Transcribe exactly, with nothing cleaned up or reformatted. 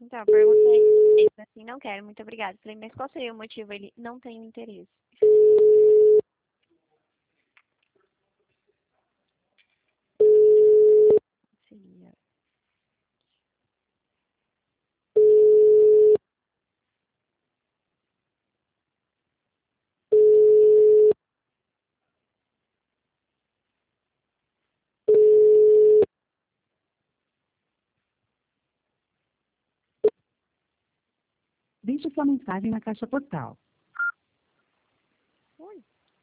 Então, a pergunta é, ele falou assim, não quero, muito obrigada. Falei, mas qual seria o motivo? Ele não tem interesse. Seria. Deixe sua mensagem na caixa postal.